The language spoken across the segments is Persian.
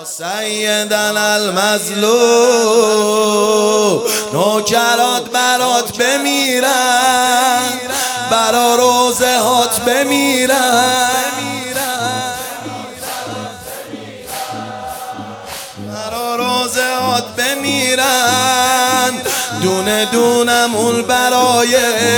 سیدن المظلوم نوکرات برات بمیرن، برا روزه هات بمیرن، برا روزه هات بمیرن، دونه دونمون برای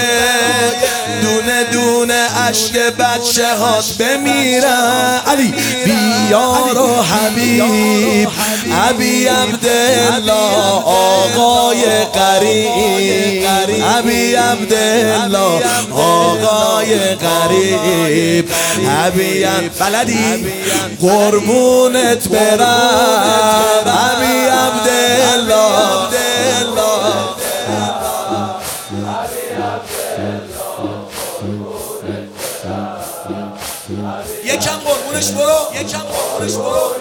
دونه دونه عشق بچه هات بمیرن. علی بیار و حبیب ابی عبدالله آقای قریب، ابی عبدالله آقای قریب، ابی بلدی قربونت برم، ابی عبدالله یکم قربونش برو، یکم قربونش برو.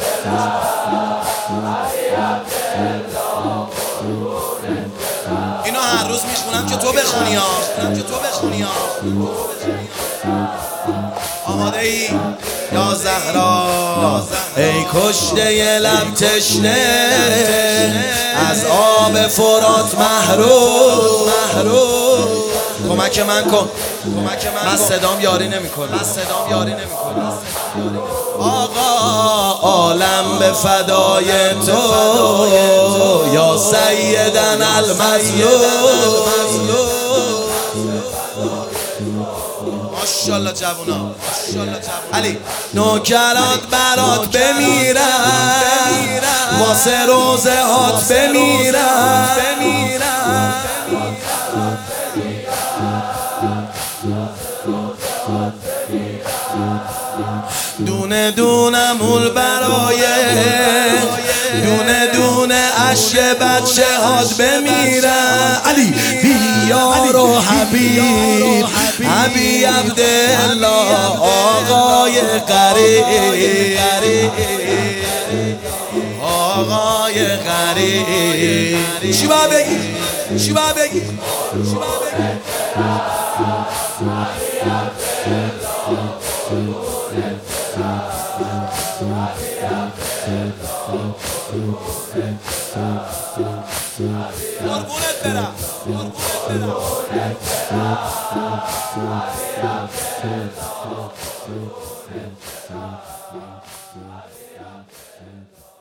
اینو هر روز میخونم که تو بخونی ها، که تو بخونی ها. آماده ای یا زهرا ای کشته لب تشنه، از آب فرات محروم، کمک من کن، من صدام یاری نمیکنه، آقا عالم به فدای تو یا سیدن المظلوم. ماشاءالله جوونا، علی نوکرات برات بمیرن، واسه روزه هات بمیرن، دونه دونمون برای دونه دونه عشق بچه هات بمیرن. علی بیار و حبیب ابی عبدالله آقای قریب، آقای قریب. چی باید بگی؟ چی باید بگی؟ قربونت برم، قربونت برم.